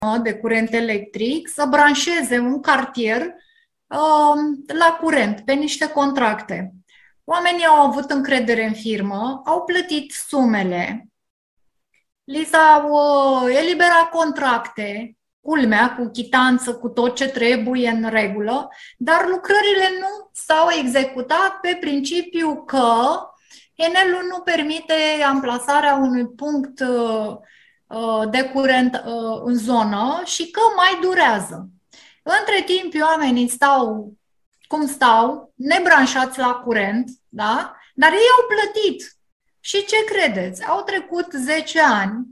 de curent electric să branșeze un cartier la curent, pe niște contracte. Oamenii au avut încredere în firmă, au plătit sumele, li s-au eliberat contracte, culmea, cu chitanță, cu tot ce trebuie în regulă, dar lucrările nu s-au executat pe principiu că Enel-ul nu permite amplasarea unui punct de curent în zonă și că mai durează. Între timp, oamenii stau cum stau, nebranșați la curent, da? Dar ei au plătit. Și ce credeți? Au trecut 10 ani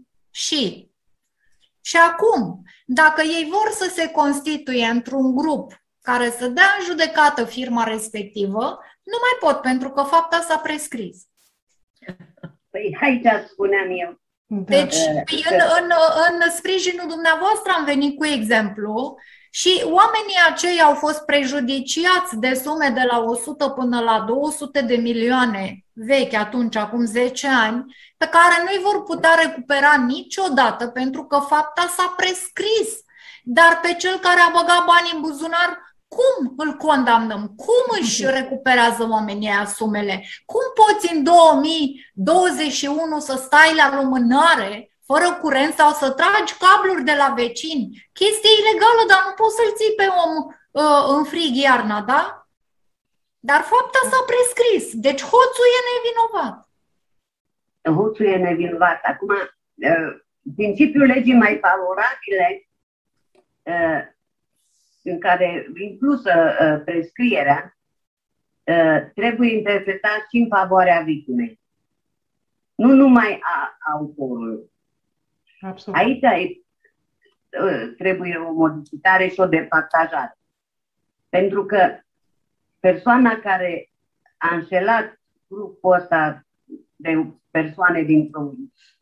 și acum, dacă ei vor să se constituie într-un grup care să dea în judecată firma respectivă, nu mai pot, pentru că fapta s-a prescris. Păi aici spuneam eu. Deci, în sprijinul dumneavoastră am venit cu exemplu și oamenii aceia au fost prejudiciați de sume de la 100 până la 200 de milioane vechi atunci, acum 10 ani, pe care nu-i vor putea recupera niciodată pentru că fapta s-a prescris. Dar pe cel care a băgat bani în buzunar, cum îl condamnăm? Cum își recuperează oamenii aia sumele? Cum poți în 2021 să stai la lumânare fără curent sau să tragi cabluri de la vecini? Chestie ilegală, dar nu poți să-l ții pe om în frig iarna, da? Dar fapta s-a prescris. Deci hoțul e nevinovat. Hoțul e nevinovat. Acum, principiul legii mai favorabile, în care inclusă prescrierea, trebuie interpretat și în favoarea victimei. Nu numai a autorului. Absolut. Aici trebuie o modificare și o departajare. Pentru că persoana care a înșelat grupul ăsta de persoane dintr-un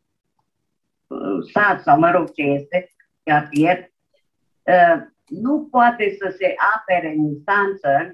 sat sau mă rog ce este, cartier, nu poate să se apere în instanță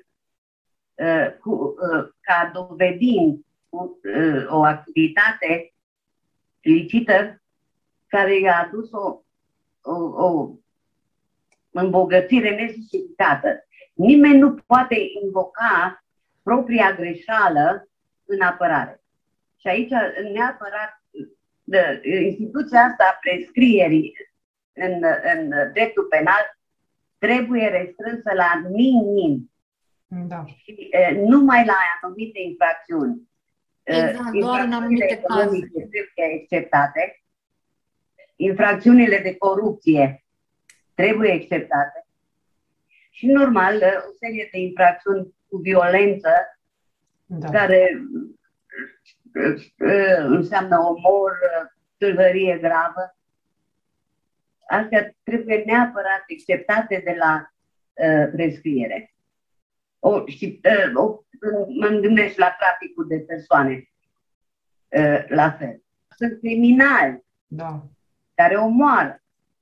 ca dovedind o activitate licită care i-a adus o îmbogățire nejustificată. Nimeni nu poate invoca propria greșeală în apărare. Și aici, neapărat, instituția asta a prescrierii în dreptul penal trebuie restrânsă la minim. Da. Și numai la anumite infracțiuni. Exact, doar în anumite cazuri. Trebuie acceptate. Infracțiunile de corupție trebuie acceptate. Și normal, o serie de infracțiuni cu violență, Da. care înseamnă omor, tâlhărie gravă. Astea trebuie neapărat acceptate de la prescriere. Mă gândesc la traficul de persoane, la fel. Sunt criminali, Da. care omoară.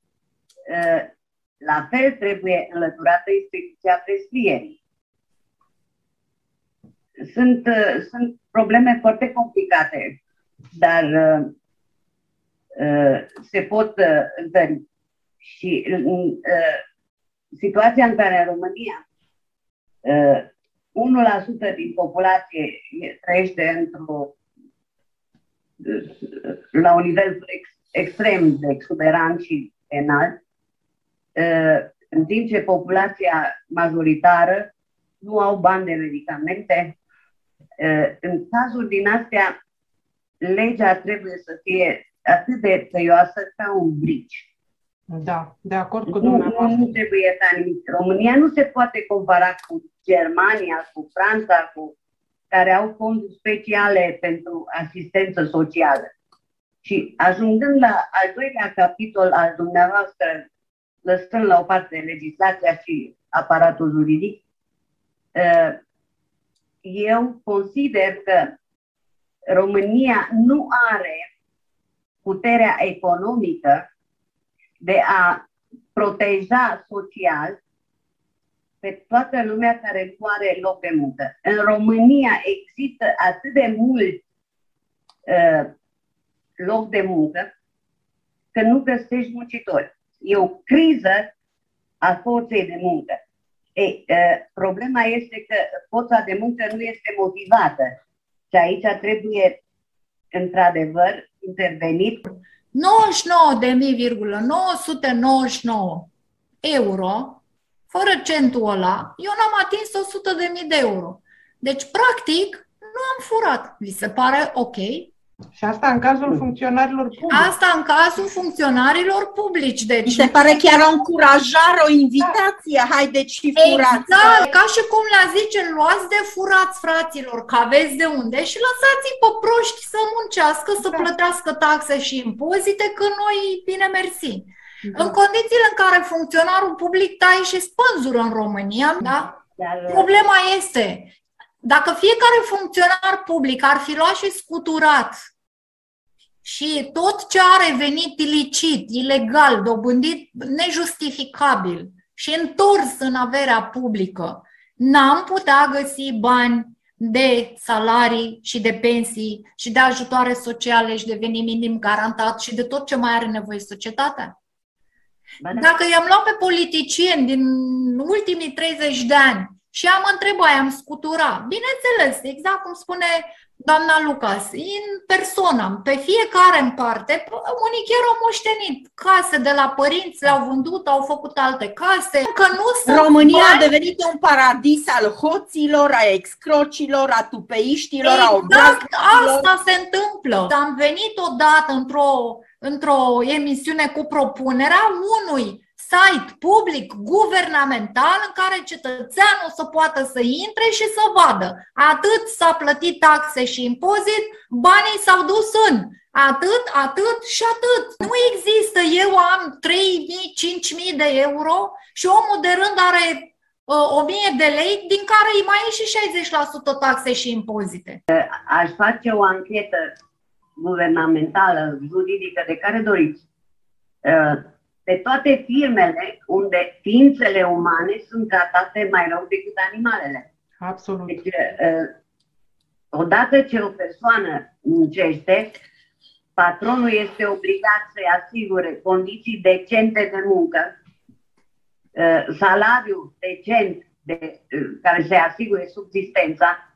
La fel trebuie înlăturată instituția prescrierii. Sunt probleme foarte complicate, dar se pot întări. Și situația în care în România 1% din populație trăiește la un nivel extrem de exuberant și înalt, în timp ce populația majoritară nu au bani de medicamente. În cazuri din astea, legea trebuie să fie atât de tăioasă ca un brici. Da, de acord cu dumneavoastră. Nu trebuie ca nimic. România nu se poate compara cu Germania, cu Franța, care au fonduri speciale pentru asistență socială. Și ajungând la al doilea capitol al dumneavoastră, lăsând la o parte legislația și aparatul juridic, eu consider că România nu are puterea economică de a proteja social pe toată lumea care nu are loc de muncă. În România există atât de mult loc de muncă că nu găsești muncitori. e o criză a forței de muncă. Problema este că forța de muncă nu este motivată și aici trebuie, într-adevăr, intervenit. 99.999 euro, fără centul ăla, eu n-am atins 100.000 de euro. Deci, practic, nu am furat. Vi se pare ok? Și asta în cazul funcționarilor publici. Asta în cazul funcționarilor publici. Deci, mi se pare chiar o încurajare, o invitație. Haideți și furați. Exact, ca și cum le zice, luați de furați, fraților, că aveți de unde și lăsați-i pe proști să muncească, să plătească taxe și impozite, că noi, bine mersi. În condițiile în care funcționarul public taie și spânzură în România, da? Problema este, dacă fiecare funcționar public ar fi luat și scuturat și tot ce are venit ilicit, ilegal, dobândit nejustificabil și întors în averea publică, n-am putea găsi bani de salarii și de pensii și de ajutoare sociale și de venit minim garantat și de tot ce mai are nevoie societatea? Dacă i-am luat pe politicieni din ultimii 30 de ani și am întrebat, am scuturat, bineînțeles, exact cum spune doamna Lucas, în persoană, pe fiecare în parte, unii chiar au moștenit case de la părinți, le-au vândut, au făcut alte case. Că nu sunt România a devenit un paradis al hoților, a excrocilor, a tupeiștilor, a obraznicilor. Asta se întâmplă. Am venit odată într-o emisiune cu propunerea unui site public, guvernamental, în care cetățeanul să poată să intre și să vadă. Atât s-a plătit taxe și impozit, banii s-au dus în atât și atât. Nu există, eu am 3.000, 5.000 de euro și omul de rând are 1.000 de lei, din care îi mai e și 60% taxe și impozite. Aș face o anchetă guvernamentală, juridică, de care doriți. Pe toate firmele unde ființele umane sunt tratate mai rău decât animalele. Absolut. Deci, odată ce o persoană muncește, patronul este obligat să-i asigure condiții decente de muncă, salariu decent care să-i asigure subzistența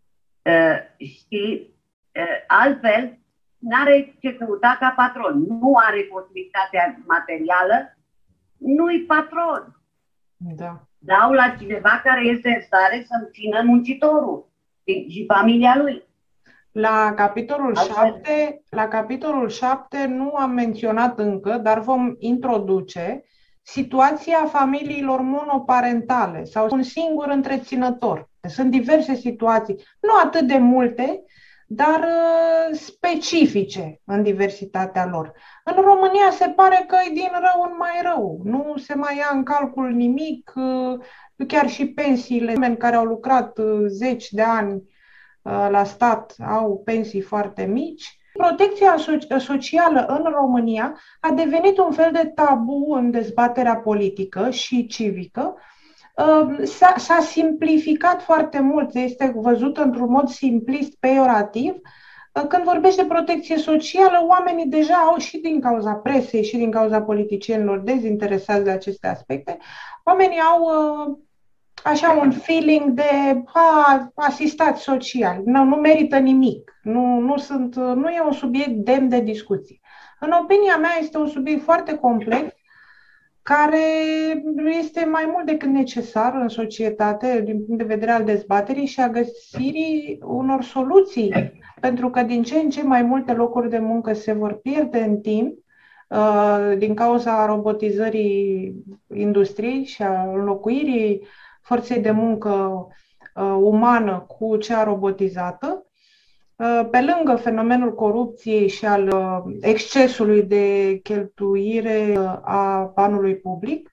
și altfel n-are ce căuta ca patron. Nu are posibilitatea materială, nu-i patron. Da. Dau la cineva care este în stare să-mi țină muncitorul și familia lui. La capitolul 7 nu am menționat încă, dar vom introduce situația familiilor monoparentale sau un singur întreținător. Sunt diverse situații, nu atât de multe, dar specifice în diversitatea lor. În România se pare că e din rău în mai rău. Nu se mai ia în calcul nimic, chiar și pensiile. Oameni care au lucrat 10 de ani la stat au pensii foarte mici. Protecția socială în România a devenit un fel de tabu în dezbaterea politică și civică. S-a simplificat foarte mult, este văzut într-un mod simplist, peiorativ. Când vorbește de protecție socială, oamenii deja au, și din cauza presei și din cauza politicienilor dezinteresați de aceste aspecte, oamenii au așa un feeling de asistat social, nu merită nimic, nu e un subiect demn de discuție. În opinia mea este un subiect foarte complex, care este mai mult decât necesar în societate din punct de vedere al dezbaterii și a găsirii unor soluții, pentru că din ce în ce mai multe locuri de muncă se vor pierde în timp din cauza robotizării industriei și a înlocuirii forței de muncă umană cu cea robotizată. Pe lângă fenomenul corupției și al excesului de cheltuire a banului public,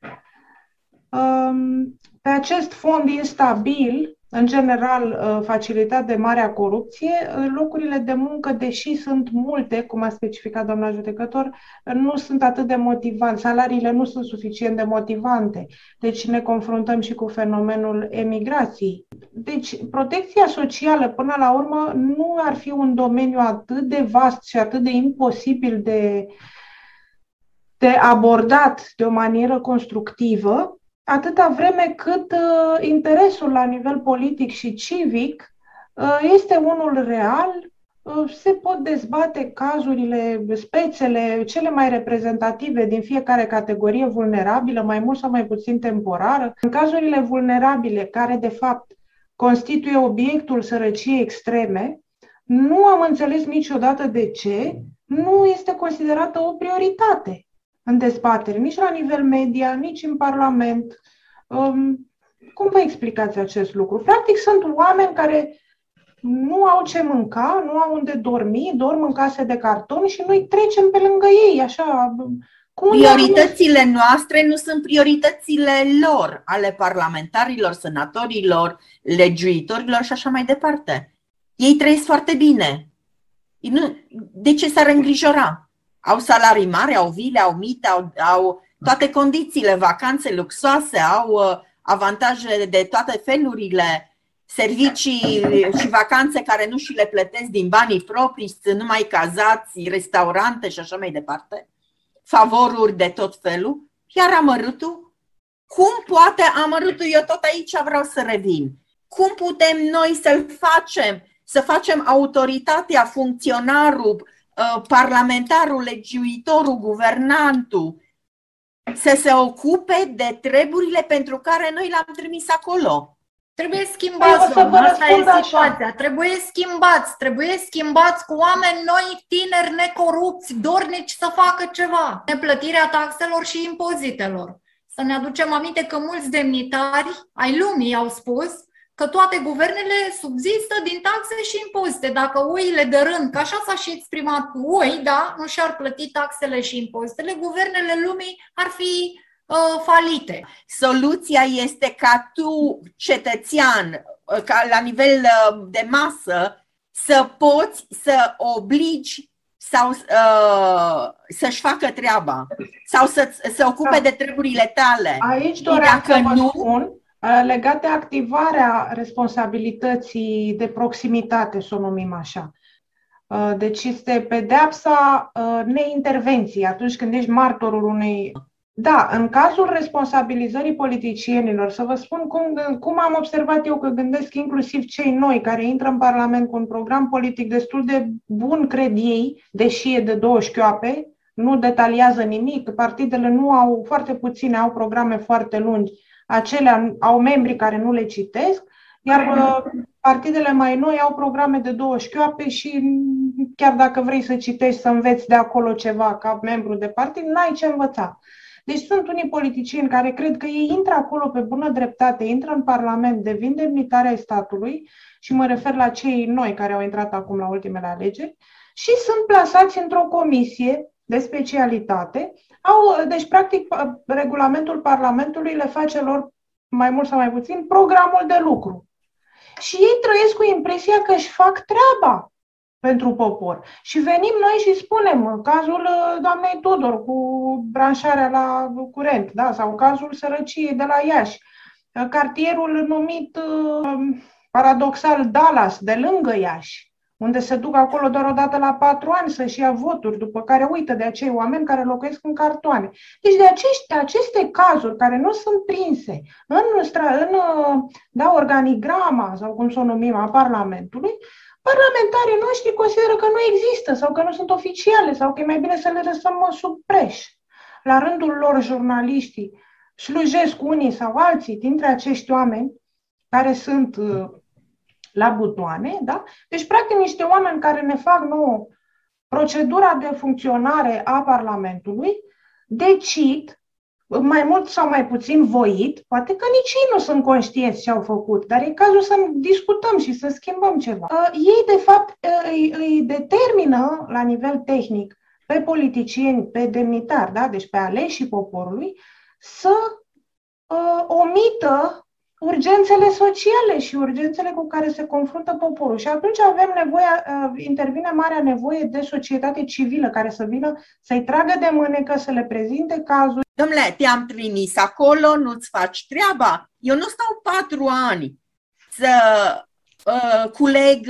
pe acest fond instabil, în general facilitat de marea corupție, locurile de muncă, deși sunt multe, cum a specificat doamna judecător, nu sunt atât de motivante, salariile nu sunt suficient de motivante. Deci ne confruntăm și cu fenomenul emigrației. Deci protecția socială, până la urmă, nu ar fi un domeniu atât de vast și atât de imposibil de abordat de o manieră constructivă, atâta vreme cât interesul la nivel politic și civic este unul real. Se pot dezbate cazurile, spețele cele mai reprezentative din fiecare categorie vulnerabilă, mai mult sau mai puțin temporară. În cazurile vulnerabile, care de fapt constituie obiectul sărăciei extreme, nu am înțeles niciodată de ce nu este considerată o prioritate în dezbatere, nici la nivel media, nici în Parlament. Cum vă explicați acest lucru? Practic sunt oameni care nu au ce mânca, nu au unde dormi, dorm în case de carton și noi trecem pe lângă ei, așa. Prioritățile noastre nu sunt prioritățile lor, ale parlamentarilor, senatorilor, legiuitorilor și așa mai departe. Ei trăiesc foarte bine. De ce s-ar îngrijora? Au salarii mari, au vile, au mite, au toate condițiile, vacanțe luxoase, au avantaje de toate felurile, servicii și vacanțe care nu și le plătesc din banii proprii, sunt numai cazați, restaurante și așa mai departe, favoruri de tot felul. Iar amărutul? Cum poate amărutul? Eu tot aici vreau să revin. Cum putem noi să facem autoritatea, funcționarul, parlamentarul, legiuitorul, guvernantul să se ocupe de treburile pentru care noi l-am trimis acolo? Trebuie schimbați, asta e situația. Trebuie schimbați cu oameni noi, tineri, necorupți, dornici să facă ceva. Neplătirea taxelor și impozitelor. Să ne aducem aminte că mulți demnitari ai lumii au spus că toate guvernele subzistă din taxe și impozite. Dacă oile de rând, că așa s-a și exprimat, oi, da, nu și-ar plăti taxele și impozitele, guvernele lumii ar fi falite. Soluția este ca tu, cetățean, ca la nivel de masă, să poți să obligi sau să-și facă treaba sau să se ocupe de treburile tale. Aici doream să vă spun, legat de activarea responsabilității de proximitate, să o numim așa. Deci este pedeapsa neintervenției atunci când ești martorul unei... Da, în cazul responsabilizării politicienilor, să vă spun cum am observat eu că gândesc inclusiv cei noi care intră în Parlament cu un program politic destul de bun, cred ei, deși e de 2 șchioape, nu detaliază nimic, partidele nu au, foarte puține au programe foarte lungi, acelea au membri care nu le citesc, iar partidele mai noi au programe de 2 șchioape și chiar dacă vrei să citești, să înveți de acolo ceva ca membru de partid, n-ai ce învăța. Deci sunt unii politicieni care cred că ei intră acolo pe bună dreptate, intră în Parlament, devin demnitari ai statului și mă refer la cei noi care au intrat acum la ultimele alegeri și sunt plasați într-o comisie de specialitate. Deci, practic, regulamentul Parlamentului le face lor, mai mult sau mai puțin, programul de lucru. Și ei trăiesc cu impresia că își fac treaba pentru popor. Și venim noi și spunem cazul doamnei Tudor cu branșarea la curent, da? Sau cazul sărăciei de la Iași, cartierul numit paradoxal Dallas, de lângă Iași, unde se duc acolo doar o dată la 4 ani să-și ia voturi, după care uită de acei oameni care locuiesc în cartoane. Deci de aceste cazuri care nu sunt prinse în organigrama, sau cum să o numim, a Parlamentului, parlamentarii noștri consideră că nu există sau că nu sunt oficiale sau că e mai bine să le lăsăm sub preș. La rândul lor, jurnaliștii slujesc unii sau alții dintre acești oameni care sunt la butoane, da? Deci, practic, niște oameni care ne fac nouă procedura de funcționare a Parlamentului, decid, mai mult sau mai puțin voit, poate că nici ei nu sunt conștienți ce au făcut, dar e cazul să discutăm și să schimbăm ceva. Ei, de fapt, îi determină la nivel tehnic pe politicieni, pe demnitari, da? Deci pe aleșii poporului, să omită urgențele sociale și urgențele cu care se confruntă poporul. Și atunci avem nevoie, intervine marea nevoie de societate civilă care să vină să-i tragă de mânecă, să le prezinte cazuri. Dom'le, te-am trimis acolo, nu-ți faci treaba. Eu nu stau 4 ani să culeg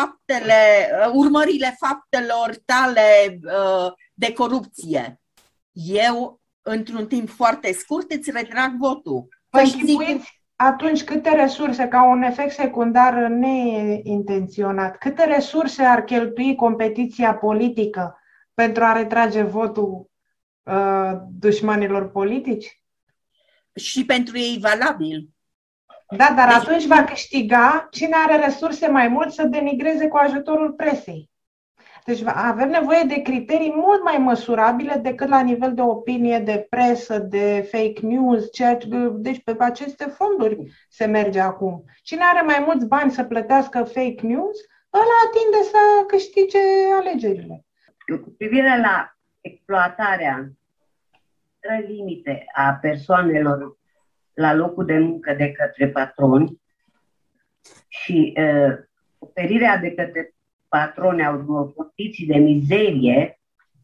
urmările faptelor tale de corupție. eu, într-un timp foarte scurt, îți retrag votul. Păi închipuiți atunci câte resurse, ca un efect secundar neintenționat, câte resurse ar cheltui competiția politică pentru a retrage votul dușmanilor politici? Și pentru ei valabil. Da, dar atunci va câștiga cine are resurse mai mult să denigreze cu ajutorul presei. Deci avem nevoie de criterii mult mai măsurabile decât la nivel de opinie, de presă, de fake news. Deci pe aceste fonduri se merge acum. Cine are mai mulți bani să plătească fake news, ăla tinde să câștige alegerile. Cu privire la exploatarea fără limite a persoanelor la locul de muncă de către patroni și oferirea de către patroni a unor condiții de mizerie,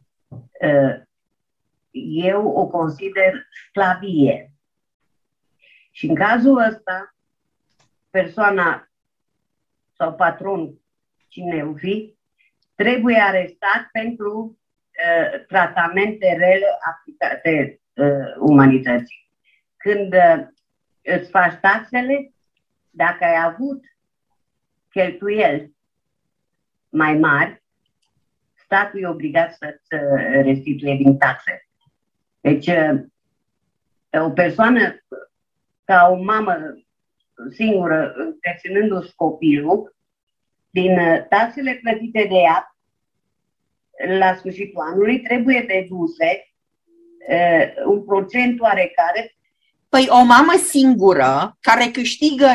eu o consider sclavie. Și în cazul ăsta, persoana sau patronul, cine o fi, trebuie arestat pentru tratamente rele aplicate umanității. Când îți faci taxele, dacă ai avut cheltuieli mai mari, statul e obligat să-ți restituie din taxe. Deci, o persoană, ca o mamă singură, întreținându-și copilul, din taxele plătite de ea, la sfârșitul anului, trebuie deduse un procent oarecare. Păi o mamă singură care câștigă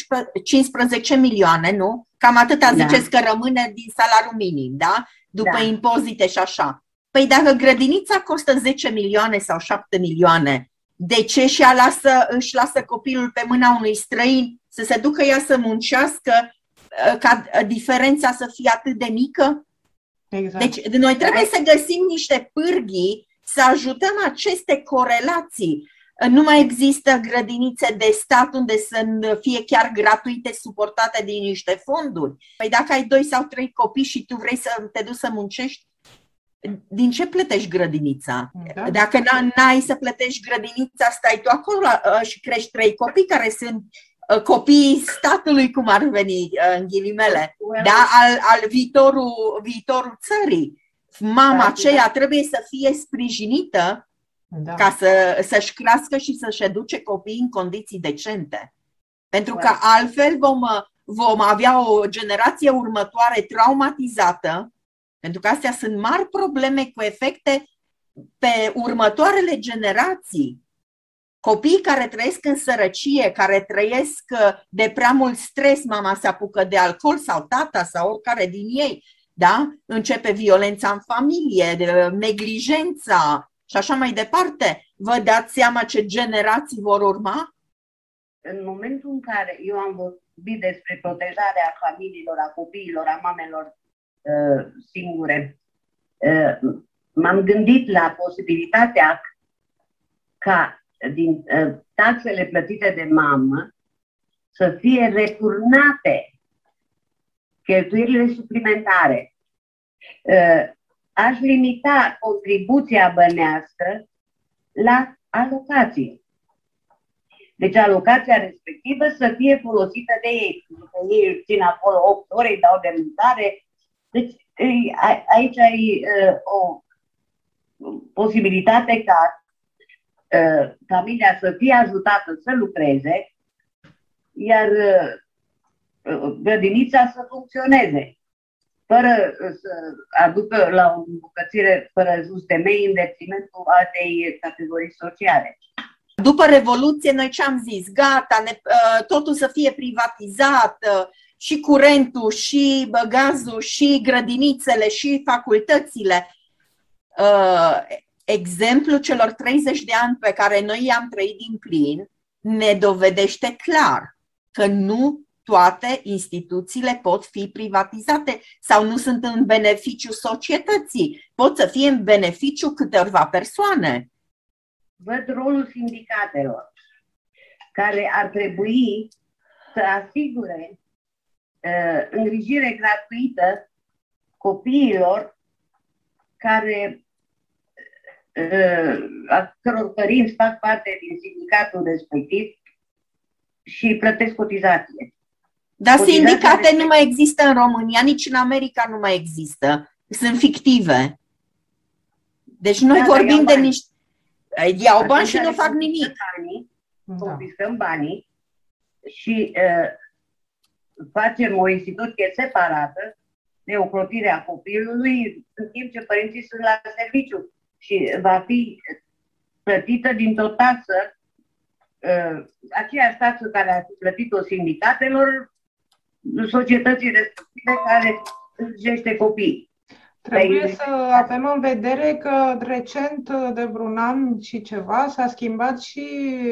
15 milioane, nu? Cam atâta ziceți că rămâne din salariul minim, da? După impozite și așa. Păi dacă grădinița costă 10 milioane sau 7 milioane, de ce își lasă copilul pe mâna unui străin să se ducă ea să muncească ca diferența să fie atât de mică? Exact. Deci noi trebuie să găsim niște pârghii să ajutăm aceste corelații. Nu mai există grădinițe de stat unde să fie chiar gratuite, suportate din niște fonduri. Păi dacă ai 2 sau 3 copii și tu vrei să te duci să muncești, din ce plătești grădinița? Da. Dacă n-ai să plătești grădinița, stai tu acolo și crești 3 copii care sunt copiii statului, cum ar veni în ghilimele, da? al viitorul țării. Mama aceea trebuie să fie sprijinită ca să-și crească și să-și educe copiii în condiții decente. Pentru că altfel vom avea o generație următoare traumatizată, pentru că astea sunt mari probleme cu efecte pe următoarele generații. Copiii care trăiesc în sărăcie, care trăiesc de prea mult stres, mama se apucă de alcool sau tata sau oricare din ei, da? Începe violența în familie, neglijența și așa mai departe. Vă dați seama ce generații vor urma? În momentul în care eu am vorbit despre protejarea familiilor, a copiilor, a mamelor singure, m-am gândit la posibilitatea ca din taxele plătite de mamă să fie returnate cheltuielile suplimentare. Aș limita contribuția bănească la alocație. Deci alocația respectivă să fie folosită de ei. Ei își țin acolo 8 ore, îi dau de mâncare. Deci aici ai o posibilitate ca familia să fie ajutată să lucreze, iar grădinița să funcționeze, fără să aducă la o îmbucățire fără just temei în detrimentul altei categorii sociale. După Revoluție, noi ce am zis? Gata, totul să fie privatizat, și curentul, și gazul, și grădinițele, și facultățile. Exemplul celor 30 de ani pe care noi i-am trăit din plin ne dovedește clar că nu toate instituțiile pot fi privatizate sau nu sunt în beneficiu societății. Pot să fie în beneficiu câteva persoane. Văd rolul sindicatelor, care ar trebui să asigure îngrijire gratuită copiilor care a căror părinți fac parte din sindicatul respectiv și plătesc cotizație. Dar sindicate nu mai există în România, nici în America nu mai există. Sunt fictive. Deci noi vorbim de niște... Iau bani și nu fac nimic. Confiscăm banii și facem o instituție separată de ocrotirea copilului, în timp ce părinții sunt la serviciu și va fi plătită dintr-o taxă, aceeași taxă care a plătit-o sindicatelor, societății respective care îngrijește copii. Trebuie să avem în vedere că recent, de vreun an și ceva, s-a schimbat și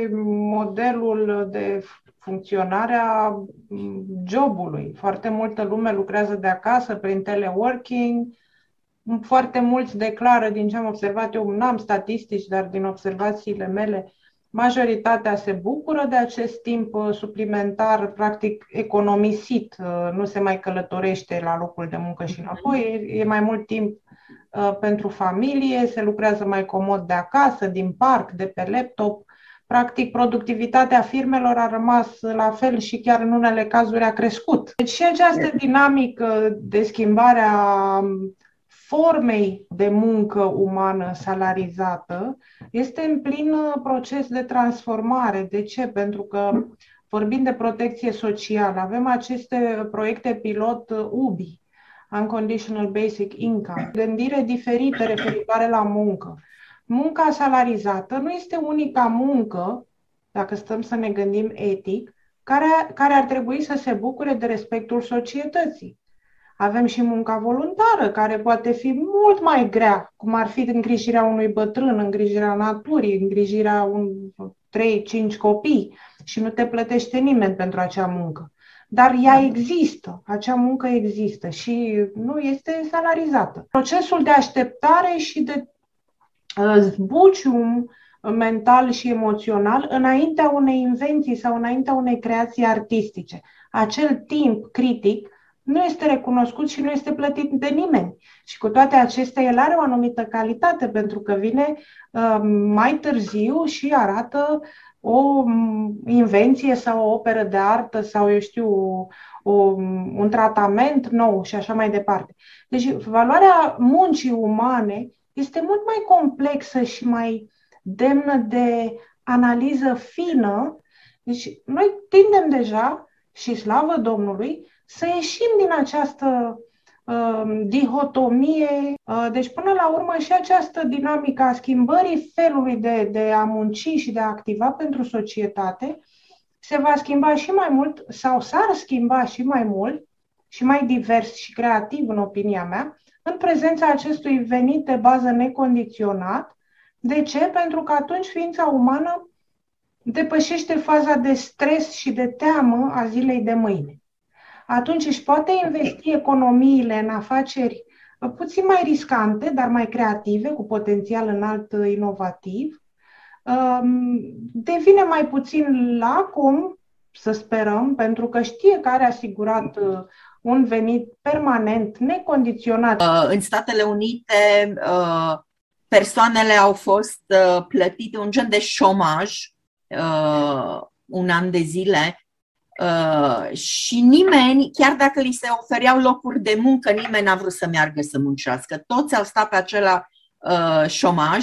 modelul de funcționare a jobului. Foarte multă lume lucrează de acasă prin teleworking. Foarte mulți declară, din ce am observat eu, n-am statistici, dar din observațiile mele, majoritatea se bucură de acest timp suplimentar, practic economisit. Nu se mai călătorește la locul de muncă și înapoi, e mai mult timp pentru familie, se lucrează mai comod de acasă, din parc, de pe laptop. Practic, productivitatea firmelor a rămas la fel și chiar în unele cazuri a crescut. Deci și această dinamică de schimbare a formei de muncă umană salarizată este în plin proces de transformare. De ce? Pentru că, vorbind de protecție socială, avem aceste proiecte pilot UBI, Unconditional Basic Income, gândire diferită referitoare la muncă. Munca salarizată nu este unica muncă, dacă stăm să ne gândim etic, care ar trebui să se bucure de respectul societății. Avem și munca voluntară, care poate fi mult mai grea, cum ar fi îngrijirea unui bătrân, îngrijirea naturii, îngrijirea 3-5 copii și nu te plătește nimeni pentru acea muncă. Dar ea există, acea muncă există și nu este salarizată. Procesul de așteptare și de zbucium mental și emoțional înaintea unei invenții sau înaintea unei creații artistice. Acel timp critic nu este recunoscut și nu este plătit de nimeni. Și cu toate acestea, el are o anumită calitate, pentru că vine mai târziu și arată o invenție sau o operă de artă sau, eu știu, un tratament nou și așa mai departe. Deci, valoarea muncii umane este mult mai complexă și mai demnă de analiză fină. Deci, noi tindem deja, și slavă Domnului, să ieșim din această dihotomie. Deci, până la urmă, și această dinamică a schimbării felului de a munci și de a activa pentru societate se va schimba și mai mult, sau s-ar schimba și mai mult, și mai divers și creativ, în opinia mea, în prezența acestui venit de bază necondiționat. De ce? Pentru că atunci ființa umană depășește faza de stres și de teamă a zilei de mâine. Atunci își poate investi economiile în afaceri puțin mai riscante, dar mai creative, cu potențial înalt inovativ. Devine mai puțin lacom, să sperăm, pentru că știe că are asigurat un venit permanent, necondiționat. În Statele Unite, persoanele au fost plătite un gen de șomaj un an de zile și nimeni, chiar dacă li se ofereau locuri de muncă, nimeni n-a vrut să meargă să muncească. Toți au stat pe acela șomaj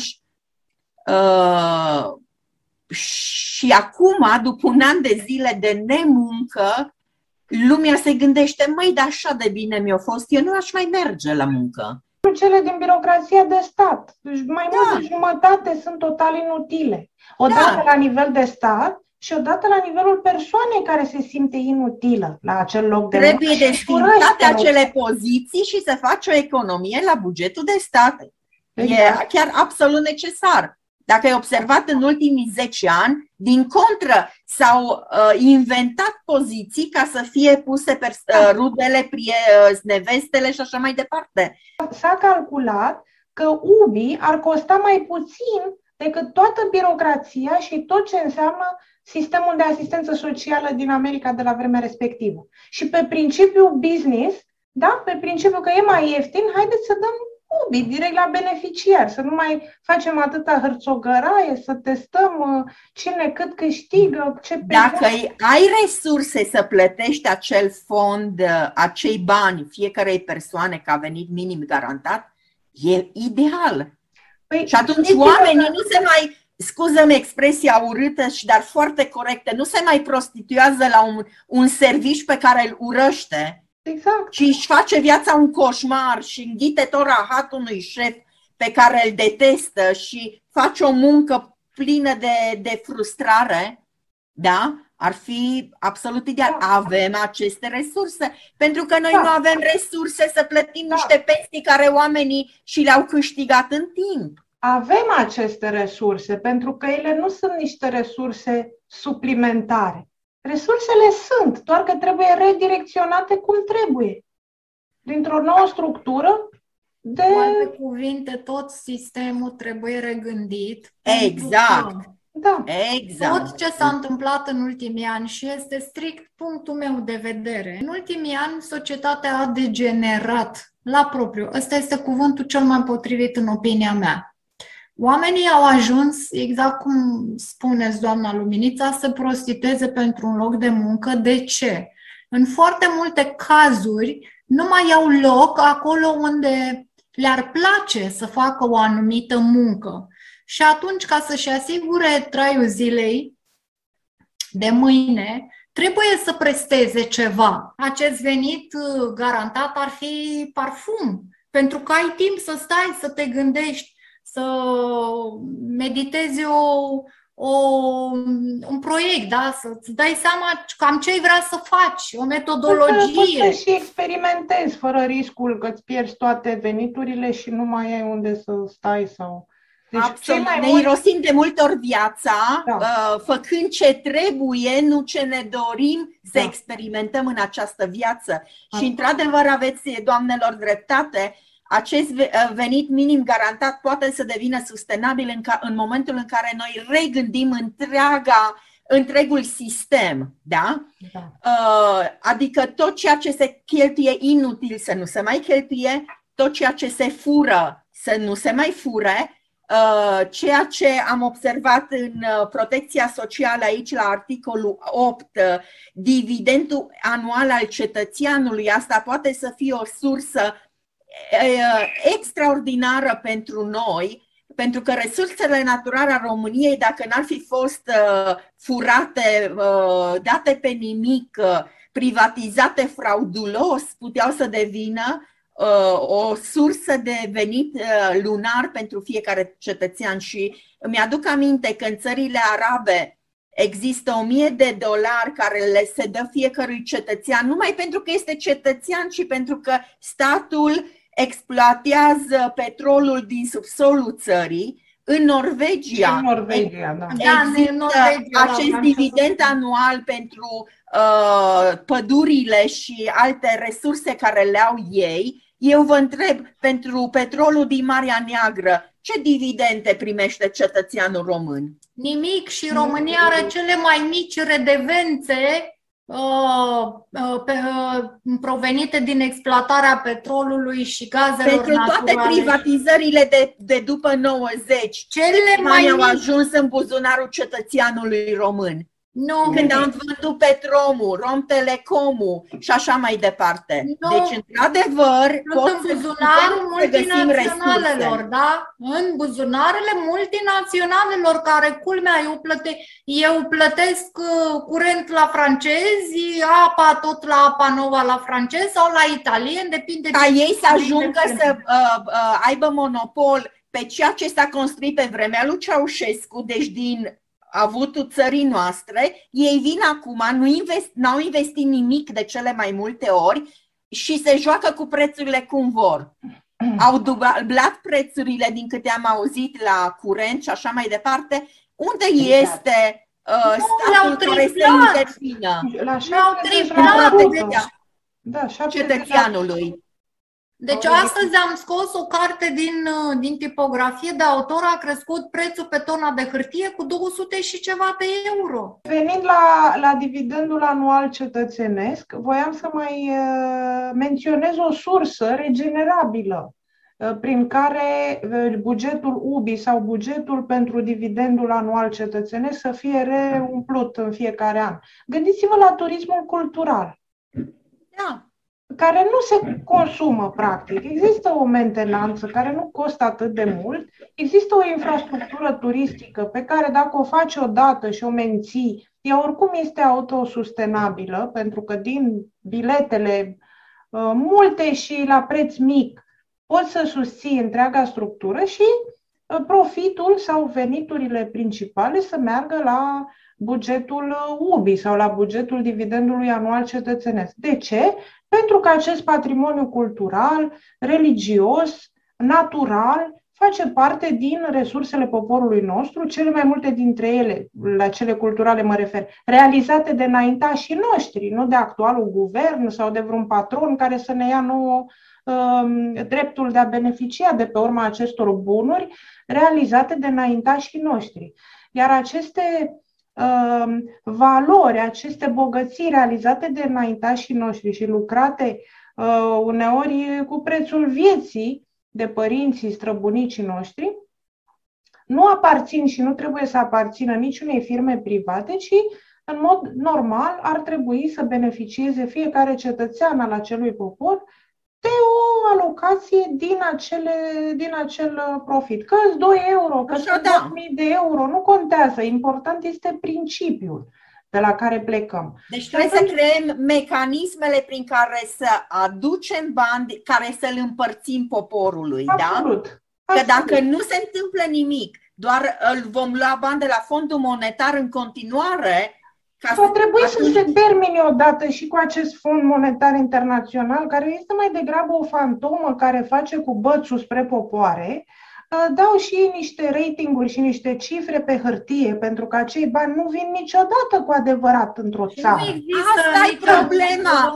și acum, după un an de zile de nemuncă, lumea se gândește, măi, dar așa de bine mi-a fost, eu nu aș mai merge la muncă. Cele din birocrația de stat. Deci mai mult de jumătate sunt total inutile. Odată la nivel de stat și odată la nivelul persoanei care se simte inutilă la acel loc de muncă. Trebuie desfințate acele poziții și să faci o economie la bugetul de stat. Exact. E chiar absolut necesar. Dacă ai observat în ultimii 10 ani, din contră, s-au inventat poziții ca să fie puse rudele, nevestele și așa mai departe. S-a calculat că UBI ar costa mai puțin decât toată birocrația și tot ce înseamnă sistemul de asistență socială din America de la vremea respectivă. Și pe principiul business, da, pe principiul că e mai ieftin, haideți să dăm Ubi, direct la beneficiar, să nu mai facem atâta hârțogăraie, să testăm cine cât câștigă, ce Dacă ai resurse să plătești acel fond, acei bani fiecarei persoane ca venit minim garantat, e ideal. Păi, și atunci oamenii nu se mai, scuză-mi expresia urâtă, dar foarte corectă, nu se mai prostituează la un serviciu pe care îl urăște, exact. ci își face viața un coșmar și înghite tot rahatul unui șef pe care îl detestă și face o muncă plină de frustrare, da? Ar fi absolut ideal. Da. Avem aceste resurse, pentru că noi Da. nu avem resurse să plătim Da. niște pensii care oamenii și le-au câștigat în timp. Avem aceste resurse, pentru că ele nu sunt niște resurse suplimentare. Resursele sunt, doar că trebuie redirecționate cum trebuie. Dintr-o nouă structură de... Cu alte cuvinte, tot sistemul trebuie regândit. Exact. pentru că Da. Exact. tot ce s-a întâmplat în ultimii ani și este strict punctul meu de vedere. În ultimii ani, societatea a degenerat la propriu. Ăsta este cuvântul cel mai potrivit în opinia mea. Oamenii au ajuns, exact cum spuneți, doamna Luminița, să prostitueze pentru un loc de muncă. De ce? În foarte multe cazuri nu mai au loc acolo unde le-ar place să facă o anumită muncă. Și atunci, ca să-și asigure traiul zilei de mâine, trebuie să presteze ceva. Acest venit garantat ar fi parfum, pentru că ai timp să stai, să te gândești, să meditezi un proiect, da? Să-ți dai seama cam ce ai vrea să faci, o metodologie. Poți să și experimentezi fără riscul că îți pierzi toate veniturile și nu mai ai unde să stai sau... Deci absolut. Ne irosim de multe ori viața, Da. Făcând ce trebuie, nu ce ne dorim să Da. experimentăm în această viață. Și într-adevăr aveți, doamnelor, dreptate, acest venit minim garantat poate să devină sustenabil în momentul în care noi regândim întregul sistem, da? Da. Adică tot ceea ce se cheltuie inutil să nu se mai cheltuie, tot ceea ce se fură să nu se mai fure, ceea ce am observat în protecția socială aici la articolul 8, dividendul anual al cetățeanului, asta poate să fie o sursă extraordinară pentru noi, pentru că resursele naturale a României, dacă n-ar fi fost furate, date pe nimic, privatizate fraudulos, puteau să devină o sursă de venit lunar pentru fiecare cetățean. Și mi-aduc aminte că în țările arabe există $1000 care le se dă fiecărui cetățean, numai pentru că este cetățean, ci pentru că statul exploatează petrolul din subsolul țării. În Norvegia, În Norvegia, da. există în Norvegia, acest da, dividend anual pentru pădurile și alte resurse care le au ei. Eu vă întreb, pentru petrolul din Marea Neagră, ce dividende primește cetățeanul român? Nimic, și România are cele mai mici redevențe provenite din exploatarea petrolului și gazelor Pentru toate naturale. privatizările de după 90, Cele mai au mici. ajuns în buzunarul cetățeanului român. Nu, Când am vândut Petromul, Romtelecomul și așa mai departe. Nu. Deci, într-adevăr, sunt în buzunarul multinaționalelor, da? În buzunarele multinaționalelor care, culmea, eu plătesc curent la francezi, apa tot la Apa Nova la francezi sau la italieni, depinde. Ca ei să ajungă să aibă monopol pe ceea ce s-a construit pe vremea lui Ceaușescu, deci din avutul țării noastre, ei vin acum, n-au investit nimic de cele mai multe ori și se joacă cu prețurile cum vor. Au dublat prețurile, din câte am auzit, la curent și așa mai departe. Unde este statul care să intervină La protecția cetățeanului? Deci astăzi am scos o carte din tipografie de autor, a crescut prețul pe tona de hârtie cu 200 și ceva de euro. Venind la dividendul anual cetățenesc, voiam să mai menționez o sursă regenerabilă prin care bugetul UBI sau bugetul pentru dividendul anual cetățenesc să fie reumplut în fiecare an. Gândiți-vă la turismul cultural, care nu se consumă practic. Există o mentenanță care nu costă atât de mult, există o infrastructură turistică pe care dacă o faci odată și o menții, ea oricum este autosustenabilă, pentru că din biletele multe și la preț mic poți să susții întreaga structură și profitul sau veniturile principale să meargă la bugetul UBI sau la bugetul dividendului anual cetățenesc. De ce? Pentru că acest patrimoniu cultural, religios, natural, face parte din resursele poporului nostru, cele mai multe dintre ele, la cele culturale mă refer, realizate de înaintașii noștri, nu de actualul guvern sau de vreun patron care să ne ia nouă dreptul de a beneficia de pe urma acestor bunuri realizate de înaintașii noștri. Iar aceste valori, aceste bogății realizate de înaintașii noștri și lucrate uneori cu prețul vieții de părinții, străbunicii noștri, nu aparțin și nu trebuie să aparțină niciunei firme private, ci în mod normal ar trebui să beneficieze fiecare cetățean al acelui popor de o alocație din acel profit. Că-s 2 euro, că-s 2.000 de euro, nu contează. Important este principiul de la care plecăm. Deci trebuie să creăm mecanismele prin care să aducem bani, care să-l împărțim poporului. Absolut. Da? Că dacă nu se întâmplă nimic, doar îl vom lua bani de la Fondul Monetar în continuare. Va trebui să se termine odată și cu acest Fond Monetar Internațional, care este mai degrabă o fantomă care face cu bățul spre popoare, dau și niște ratinguri și niște cifre pe hârtie, pentru că acei bani nu vin niciodată cu adevărat într-o țară. Asta e problema.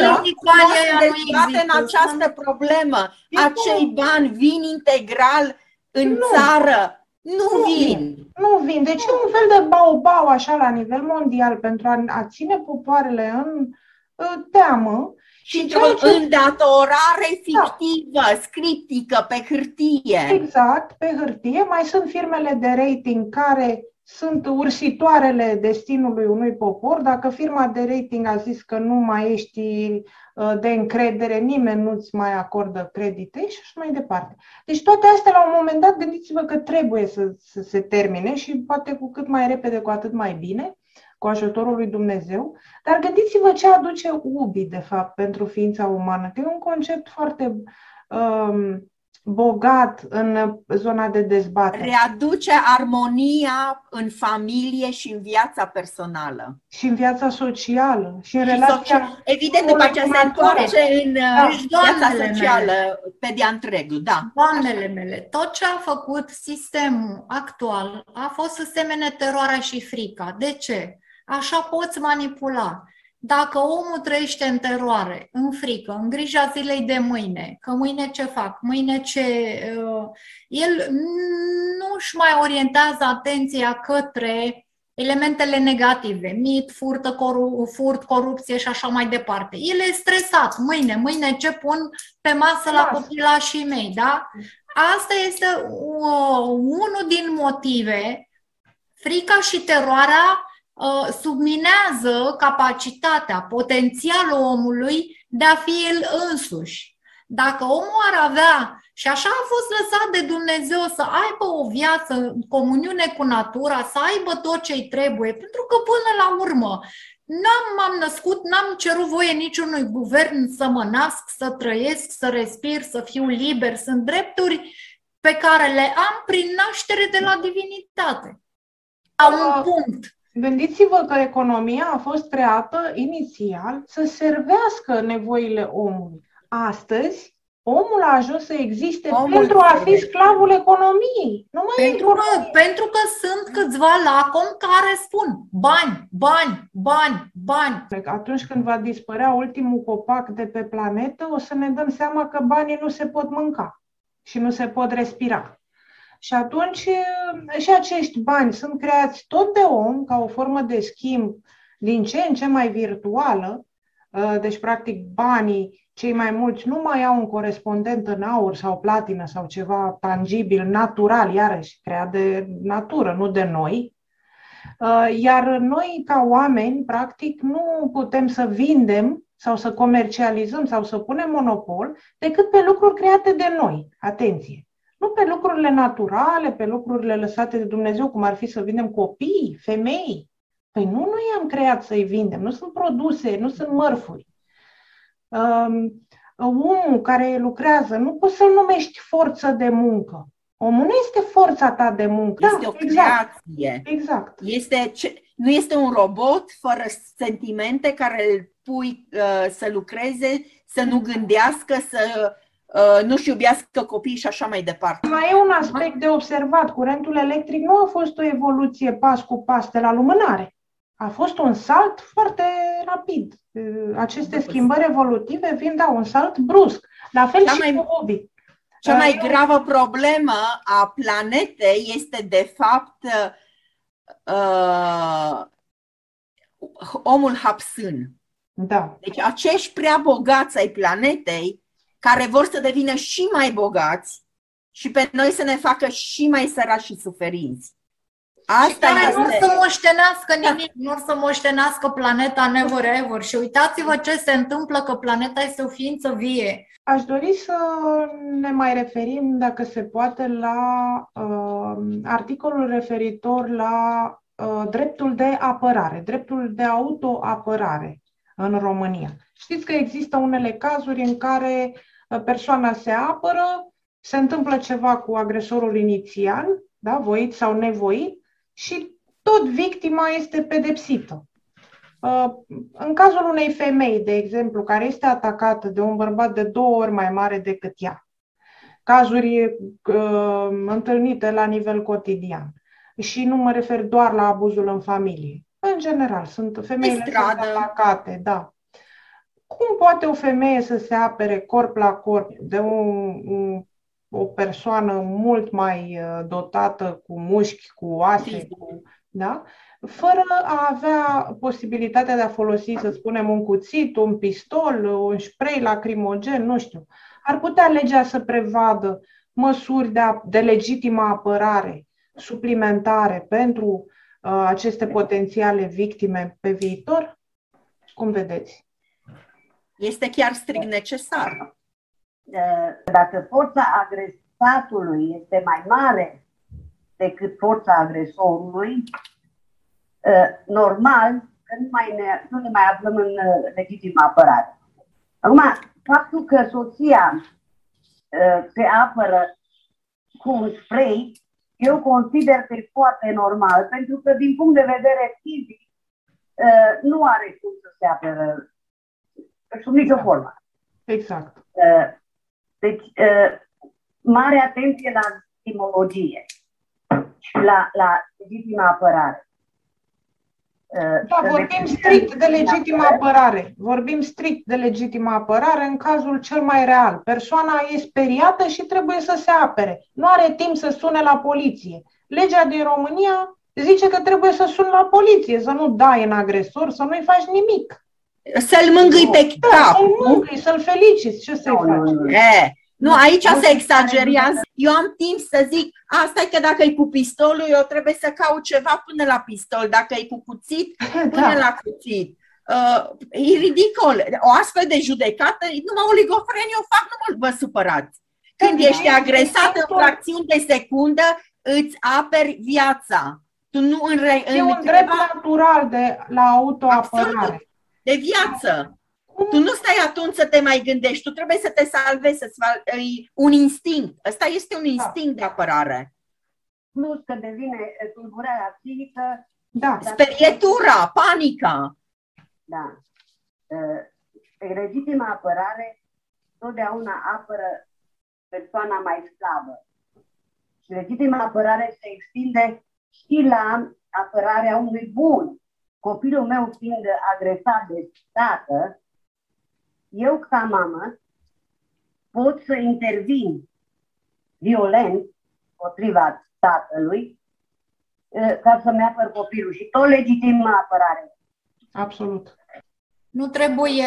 În această problemă, acei bani vin integral în țară. Nu vin. Deci e un fel de baobau așa la nivel mondial pentru a ține popoarele în teamă. Și într-o îndatorare fictivă, scriptică, pe hârtie. Exact, pe hârtie. Mai sunt firmele de rating care sunt ursitoarele destinului unui popor. Dacă firma de rating a zis că nu mai ești de încredere, nimeni nu-ți mai acordă credite și așa mai departe. Deci toate astea, la un moment dat, gândiți-vă că trebuie să se termine și poate cu cât mai repede, cu atât mai bine, cu ajutorul lui Dumnezeu. Dar gândiți-vă ce aduce UBI, de fapt, pentru ființa umană, că e un concept foarte bogat în zona de dezbatere. Readuce armonia în familie și în viața personală. Și în viața socială. Și în relația... Evident, după aceea se întoarce în viața socială pe de-a întregul. Da. Doamnele mele, tot ce a făcut sistemul actual a fost să semene teroarea și frica. De ce? Așa poți manipula. Dacă omul trăiește în teroare, în frică, în grija zilei de mâine, că mâine ce fac, mâine ce... el nu își mai orientează atenția către elementele negative, mit, furt, corupție și așa mai departe. El e stresat. Mâine ce pun pe masă la copilașii mei, da? Asta este unul din motive. Frica și teroarea subminează capacitatea, potențialul omului de a fi el însuși. Dacă omul ar avea, și așa a fost lăsat de Dumnezeu, să aibă o viață în comuniune cu natura, să aibă tot ce-i trebuie, pentru că până la urmă m-am născut, n-am cerut voie niciunui guvern să mă nasc, să trăiesc, să respir, să fiu liber. Sunt drepturi pe care le am prin naștere de la divinitate. La un punct. Gândiți-vă că economia a fost creată inițial să servească nevoile omului. Astăzi, omul a ajuns să existe pentru a fi sclavul economiei. Pentru că sunt câțiva lacomi care spun bani. Atunci când va dispărea ultimul copac de pe planetă, o să ne dăm seama că banii nu se pot mânca și nu se pot respira. Și atunci și acești bani sunt creați tot de om ca o formă de schimb din ce în ce mai virtuală. Deci, practic, banii cei mai mulți nu mai au un corespondent în aur sau platină sau ceva tangibil, natural, iarăși, creat de natură, nu de noi. Iar noi, ca oameni, practic, nu putem să vindem sau să comercializăm sau să punem monopol decât pe lucruri create de noi. Atenție! Nu pe lucrurile naturale, pe lucrurile lăsate de Dumnezeu, cum ar fi să vindem copii, femei. Păi nu noi am creat să-i vindem, nu sunt produse, nu sunt mărfuri. Omul care lucrează, nu poți să-l numești forță de muncă. Omul nu este forța ta de muncă. Este o creație. Exact. Nu este un robot fără sentimente care îl pui să lucreze, să nu gândească, să nu-și iubească copiii și așa mai departe. Mai e un aspect de observat. Curentul electric nu a fost o evoluție pas cu pas de la lumânare. A fost un salt foarte rapid. Aceste schimbări evolutive vin, da, un salt brusc. La fel și cu hobby. Cea mai gravă problemă a planetei este, de fapt, omul hapsân. Da. Deci acești prea bogați ai planetei, care vor să devină și mai bogați și pe noi să ne facă și mai săraci și suferinți. Asta care este... nu să moștenească nimic, nu să moștenească planeta never ever. Și uitați-vă ce se întâmplă, că planeta este o ființă vie. Aș dori să ne mai referim, dacă se poate, la articolul referitor la dreptul de apărare, dreptul de autoapărare în România. Știți că există unele cazuri în care persoana se apără, se întâmplă ceva cu agresorul inițial, da, voit sau nevoit, și tot victima este pedepsită. În cazul unei femei, de exemplu, care este atacată de un bărbat de 2 ori mai mare decât ea, cazuri întâlnite la nivel cotidian, și nu mă refer doar la abuzul în familie, în general, femeile sunt atacate, da. Cum poate o femeie să se apere corp la corp de o persoană mult mai dotată cu mușchi, cu oase, da? Fără a avea posibilitatea de a folosi, să spunem, un cuțit, un pistol, un spray lacrimogen, nu știu. Ar putea legea să prevadă măsuri de legitimă apărare suplimentare pentru aceste potențiale victime pe viitor? Cum vedeți? Este chiar strict necesar. Dacă forța agresatului este mai mare decât forța agresorului, normal că nu ne mai aflăm în legitimă apărare. Acum, faptul că soția se apără cu un spray, eu consider că e foarte normal, pentru că din punct de vedere fizic nu are cum să se apără sub nicio formă. Exact. Deci, mare atenție la etimologie și la legitimă apărare. Da, vorbim strict de legitimă apărare. Vorbim strict de legitimă apărare în cazul cel mai real. Persoana e speriată și trebuie să se apere. Nu are timp să sune la poliție. Legea din România zice că trebuie să suni la poliție, să nu dai în agresor, să nu-i faci nimic. Să-l mângâi pe cap. Să-l mângâi, să-l feliciți. Ce să-i faci? Nu, aici se exagerează. Eu am timp să zic, asta e că dacă e cu pistolul, eu trebuie să caut ceva până la pistol. Dacă e cu cuțit, până la cuțit. E ridicol. O astfel de judecată, numai oligofrenii o fac, nu vă supărați. Când ești agresat în fracțiuni de secundă, îți aperi viața. Tu nu e un drept natural la autoapărare. Absolut. De viață. Tu nu stai atunci să te mai gândești, tu trebuie să te salvezi, un instinct. Ăsta este un instinct de apărare. Plus că devine tulburarea psihică. Da. Sperietura, panica. Da. Legitima apărare totdeauna apără persoana mai slabă. Și legitima apărare se extinde și la apărarea unui bun. Copilul meu fiind agresat de tată, eu ca mamă pot să intervin violent împotriva tatălui ca să-mi apăr copilul și tot legitimă apărare. Absolut. nu trebuie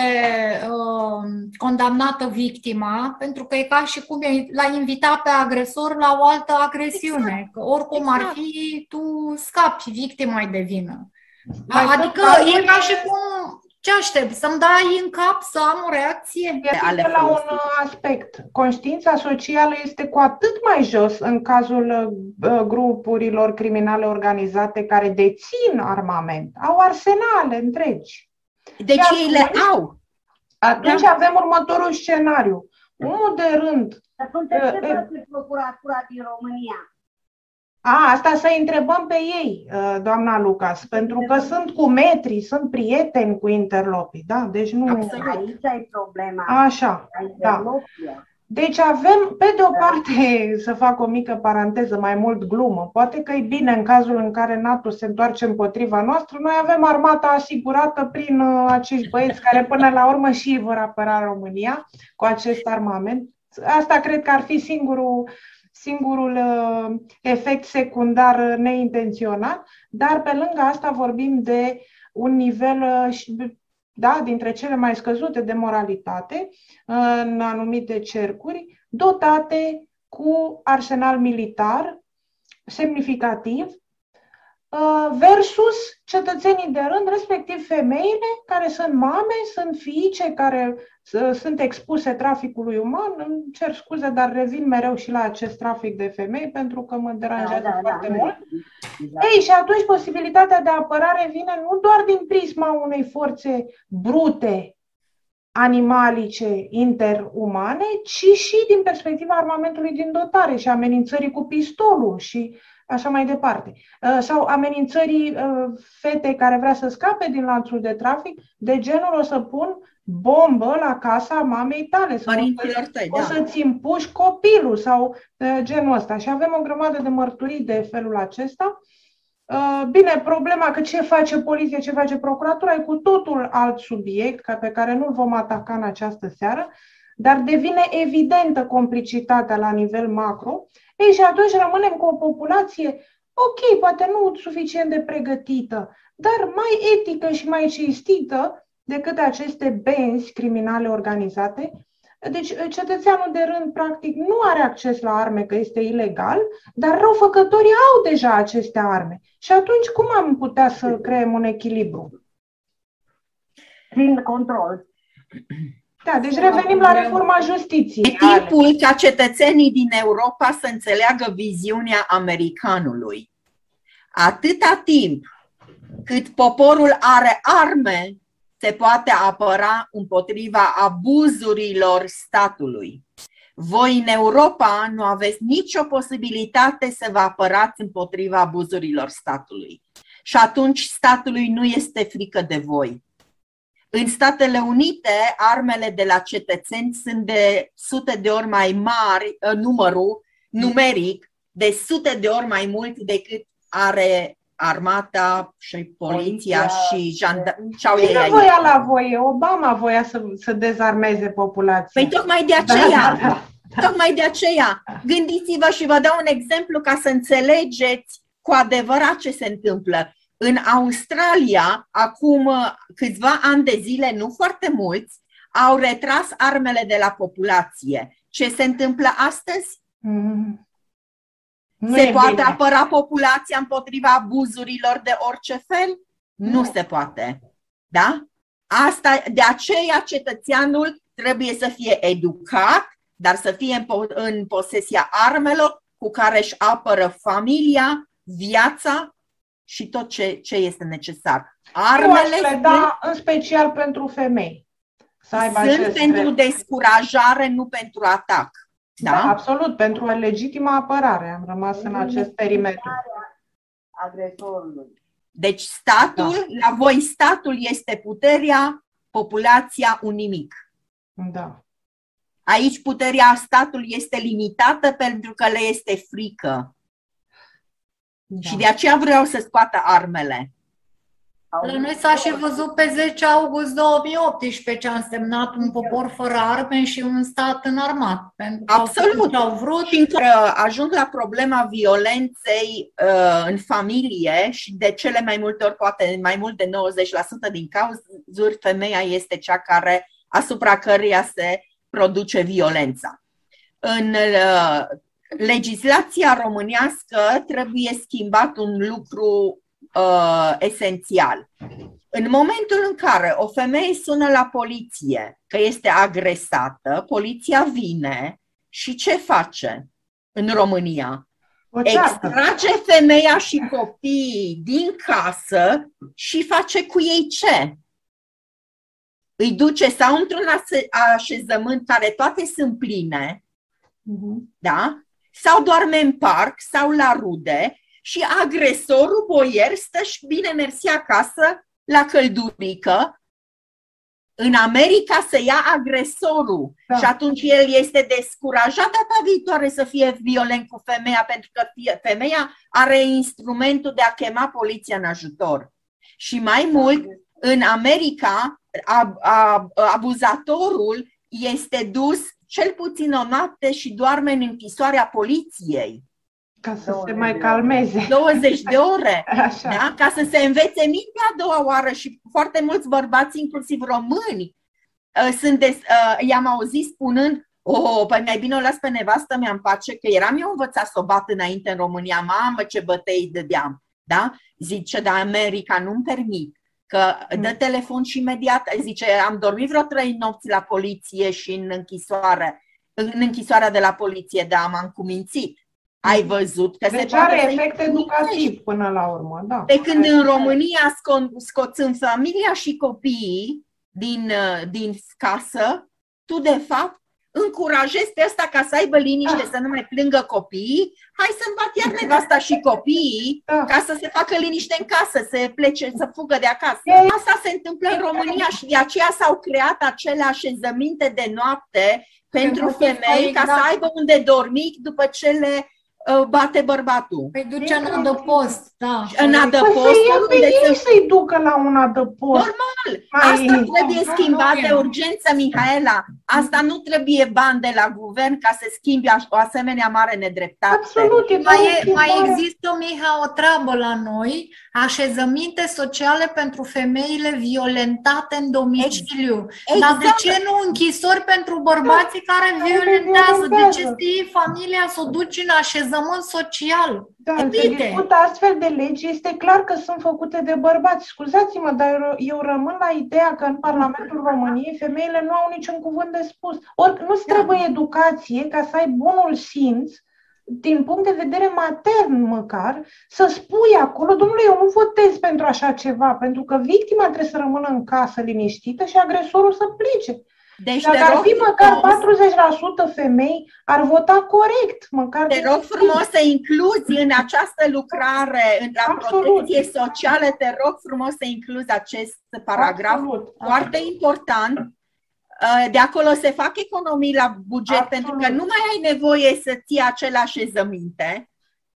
condamnată victima, pentru că e ca și cum l-ai invita pe agresor la o altă agresiune. Exact. Că oricum ar fi, tu scapi victima de vină. Adică e ca și cum, ce aștept? Să-mi dai în cap să am o reacție? La un aspect. Conștiința socială este cu atât mai jos în cazul grupurilor criminale organizate care dețin armament. Au arsenale întregi. Deci ei le au. Atunci avem următorul scenariu. Omul de rând. Atunci ce face procuratura din România? Asta să întrebăm pe ei, doamna Lucas, pentru că sunt cu metri, sunt prieteni cu interlopii, da? Deci nu... Absolut. Aici ai problema. Așa, da. Deci avem, pe de o parte, să fac o mică paranteză, mai mult glumă, poate că e bine în cazul în care NATO se întoarce împotriva noastră, noi avem armata asigurată prin acești băieți care până la urmă și vor apăra România cu acest armament. Asta cred că ar fi singurul efect secundar neintenționat, dar pe lângă asta vorbim de un nivel, dintre cele mai scăzute de moralitate în anumite cercuri, dotate cu arsenal militar semnificativ versus cetățenii de rând, respectiv femeile care sunt mame, sunt fiice care sunt expuse traficului uman. Îmi cer scuze, dar revin mereu și la acest trafic de femei pentru că mă deranjează foarte mult. Ei, și atunci posibilitatea de apărare vine nu doar din prisma unei forțe brute, animalice, interumane, ci și din perspectiva armamentului din dotare și amenințării cu pistolul și așa mai departe. Sau amenințării fetei care vrea să scape din lanțul de trafic, de genul o să pun bombă la casa mamei tale sau o să-ți împuși copilul sau genul ăsta. Și avem o grămadă de mărturii de felul acesta. Bine, problema că ce face poliția, ce face procuratura e cu totul alt subiect pe care nu-l vom ataca în această seară, dar devine evidentă complicitatea la nivel macro. Ei, și atunci rămânem cu o populație, ok, poate nu suficient de pregătită, dar mai etică și mai cinstită decât aceste benzi criminale organizate. Deci cetățeanul de rând, practic, nu are acces la arme, că este ilegal, dar răufăcătorii au deja aceste arme. Și atunci cum am putea să creăm un echilibru? Prin control. Da, deci revenim la reforma justiției. E timpul ca cetățenii din Europa să înțeleagă viziunea americanului. Atâta timp cât poporul are arme, se poate apăra împotriva abuzurilor statului. Voi în Europa nu aveți nicio posibilitate să vă apărați împotriva abuzurilor statului. Și atunci statului nu este frică de voi. În Statele Unite, armele de la cetățeni sunt de sute de ori mai mari, numărul numeric, de sute de ori mai mult decât are armata și poliția și jandarmii. Cine voia la voie? Obama voia să dezarmeze populația. Păi tocmai de aceea, tocmai de aceea, gândiți-vă și vă dau un exemplu ca să înțelegeți cu adevărat ce se întâmplă. În Australia, acum câțiva ani de zile, nu foarte mulți, au retras armele de la populație. Ce se întâmplă astăzi? Se poate apăra populația împotriva abuzurilor de orice fel? Nu se poate. Da? De aceea cetățeanul trebuie să fie educat, dar să fie în posesia armelor cu care își apără familia, viața și tot ce este necesar. Armele în special pentru femei. Sunt pentru descurajare, nu pentru atac. Da, absolut, pentru o legitimă apărare. Am rămas în acest perimetru. Agresorului. Deci la voi statul este puterea, populația un nimic. Da. Aici puterea statului este limitată pentru că le este frică. Da. Și de aceea vreau să scoată armele. La noi s-a și văzut pe 10 august 2018 ce a însemnat un popor fără arme și un stat înarmat. Pentru că Absolut. au vrut. Și ajung la problema violenței în familie și de cele mai multe ori, poate mai mult de 90% din cazuri, femeia este cea asupra căreia se produce violența. În legislația românească trebuie schimbat un lucru esențial. În momentul în care o femeie sună la poliție că este agresată, poliția vine și ce face în România? Extrage femeia și copiii din casă și face cu ei ce? Îi duce sau într-un așezământ care toate sunt pline, da? Sau doarme în parc sau la rude și agresorul boier stă-și bine mersi acasă la căldurică. În America se ia agresorul și atunci el este descurajat data viitoare să fie violent cu femeia, pentru că femeia are instrumentul de a chema poliția în ajutor. Și mai mult, în America, abuzatorul este dus cel puțin o noapte și doarme în închisoarea poliției. Ca să se mai calmeze. 20 de ore, da? Ca să se învețe mintea a doua oară și foarte mulți bărbați, inclusiv români, i-am auzit spunând, păi mai bine o las pe nevastă mea în pace, că eram eu învățat să o bat înainte în România, mamă ce bătăi dădeam, da? Zice, dar America nu-mi permit, că dă telefon și imediat, zice, am dormit vreo 3 nopți la poliție și în închisoarea de la poliție, dar m-am cumințit. Ai văzut că deci are efect educativ până la urmă, da. Pe când în România scoțând familia și copiii din casă, tu de fapt încurajezi pe ăsta ca să aibă liniște, să nu mai plângă copiii, hai să-mi bat iar nevasta și copiii ca să se facă liniște în casă, să plece, să fugă de acasă. Asta se întâmplă în România și de aceea s-au creat acele așezăminte de noapte pentru femei ca să aibă unde dormi după ce le bate bărbatul. Păi duce în adăpost, da. În adăpost. Să-i ducă la un adăpost. Normal. Asta trebuie schimbat de urgență, Mihaela. Asta nu trebuie bani de la guvern ca să schimbi o asemenea mare nedreptate. Absolut. Mai există, Miha, o treabă la noi, așezăminte sociale pentru femeile violentate în domiciliu. Dar de ce nu închisori pentru bărbații care violentează? De ce să iei familia să o duci în așezământ social? Da, se discută astfel de legi, este clar că sunt făcute de bărbați. Scuzați-mă, dar eu rămân la ideea că în Parlamentul României femeile nu au niciun cuvânt de spus. Ori nu-ți trebuie educație ca să ai bunul simț, din punct de vedere matern măcar, să spui acolo, domnule, eu nu votez pentru așa ceva, pentru că victima trebuie să rămână în casă liniștită și agresorul să plece. Deci, dacă ar fi măcar 40% femei, ar vota corect. Te rog frumos să incluzi în această lucrare, la protecție socială, te rog frumos să incluzi acest paragraf foarte important. De acolo se fac economii la buget, pentru că nu mai ai nevoie să ții acele așezăminte,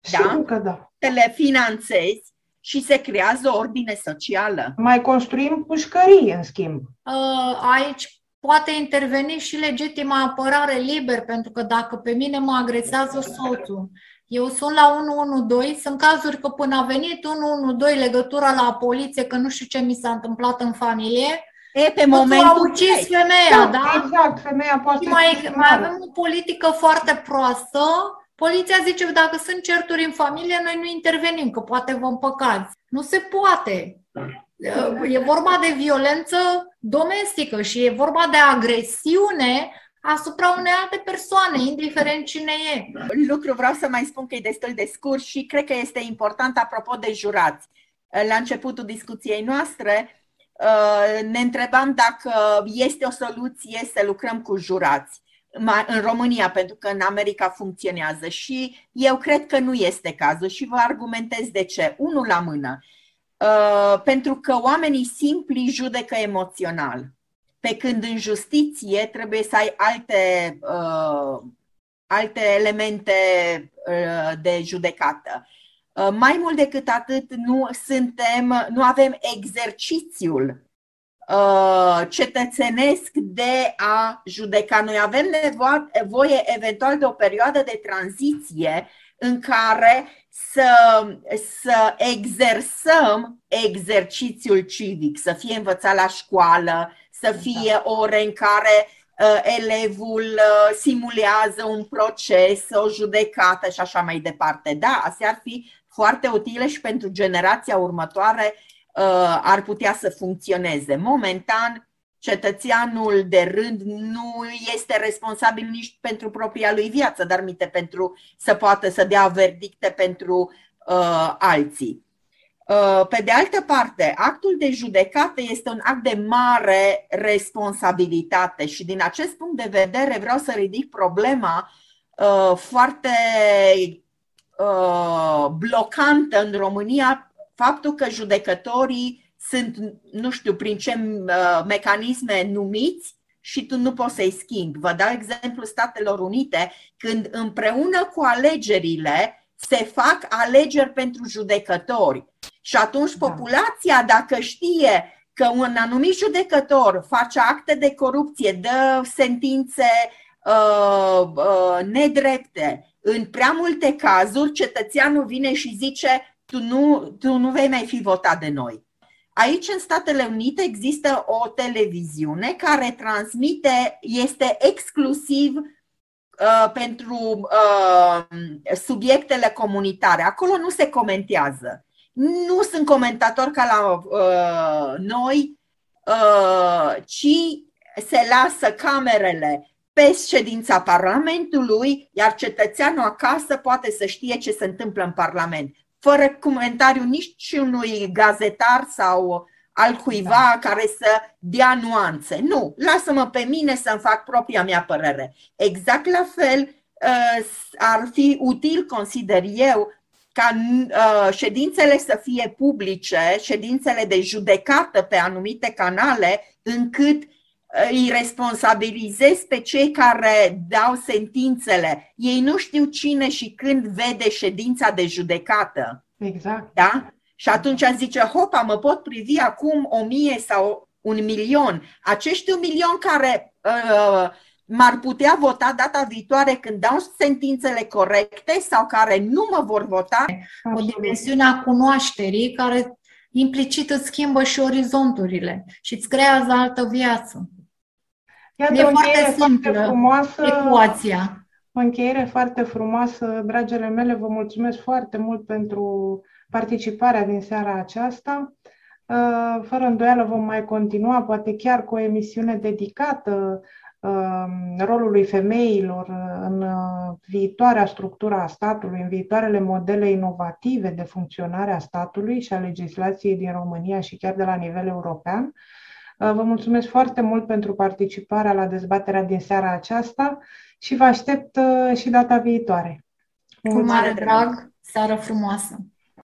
să le finanțezi și se creează o ordine socială. Mai construim pușcării, în schimb. Aici poate interveni și legitima apărare liber, pentru că dacă pe mine mă agresează soțul, eu sunt la 112, sunt cazuri că până a venit 112 legătura la poliție, că nu știu ce mi s-a întâmplat în familie, pe momentul a ucis femeia, da? Exact, femeia poate mai avem o politică foarte proastă. Poliția zice că dacă sunt certuri în familie, noi nu intervenim, că poate vă împăcați. Nu se poate. E vorba de violență domestică și e vorba de agresiune asupra unei alte persoane, indiferent cine e. Lucru vreau să mai spun că e destul de scurt și cred că este important apropo de jurați. La începutul discuției noastre ne întrebam dacă este o soluție să lucrăm cu jurați în România, pentru că în America funcționează și eu cred că nu este cazul și vă argumentez de ce. Unul la mână. Pentru că oamenii simpli judecă emoțional, pe când în justiție trebuie să ai alte elemente de judecată. Mai mult decât atât, nu avem exercițiul cetățenesc de a judeca. Noi avem nevoie eventual de o perioadă de tranziție în care să exersăm exercițiul civic, să fie învățat la școală, să fie ore în care elevul simulează un proces, o judecată și așa mai departe. Da, astea ar fi foarte utile și pentru generația următoare ar putea să funcționeze. Momentan, cetățeanul de rând nu este responsabil nici pentru propria lui viață, dar pentru să poată să dea verdicte pentru alții. Pe de altă parte, actul de judecată este un act de mare responsabilitate și din acest punct de vedere vreau să ridic problema foarte blocantă în România, faptul că judecătorii sunt, nu știu prin ce mecanisme numiți și tu nu poți să-i schimbi. Vă dau exemplu Statelor Unite, când împreună cu alegerile se fac alegeri pentru judecători. Și atunci populația, dacă știe că un anumit judecător face acte de corupție, dă sentințe nedrepte, în prea multe cazuri cetățeanul vine și zice tu nu vei mai fi votat de noi. Aici în Statele Unite există o televiziune care transmite, este exclusiv pentru subiectele comunitare. Acolo nu se comentează. Nu sunt comentatori ca la noi, ci se lasă camerele pe ședința Parlamentului, iar cetățeanul acasă poate să știe ce se întâmplă în Parlament, fără comentariu nici unui gazetar sau altcuiva care să dea nuanțe. Nu, lasă-mă pe mine să-mi fac propria mea părere. Exact la fel ar fi util, consider eu, ca ședințele să fie publice, ședințele de judecată pe anumite canale, încât îi responsabilizezi pe cei care dau sentințele. Ei nu știu cine și când vede ședința de judecată. Exact. Da? Și atunci zice, hopa, mă pot privi acum 1000 sau 1.000.000. Acești 1.000.000 care m-ar putea vota data viitoare când dau sentințele corecte sau care nu mă vor vota. O dimensiune a cunoașterii care implicit îți schimbă și orizonturile și îți creează altă viață. Iată, e foarte simplă ecuația. O încheiere foarte frumoasă, dragele mele, vă mulțumesc foarte mult pentru participarea din seara aceasta. Fără îndoială vom mai continua, poate chiar cu o emisiune dedicată rolului femeilor în viitoarea structură a statului, în viitoarele modele inovative de funcționare a statului și a legislației din România și chiar de la nivel european. Vă mulțumesc foarte mult pentru participarea la dezbaterea din seara aceasta și vă aștept și data viitoare. Cu mare drag, seară frumoasă!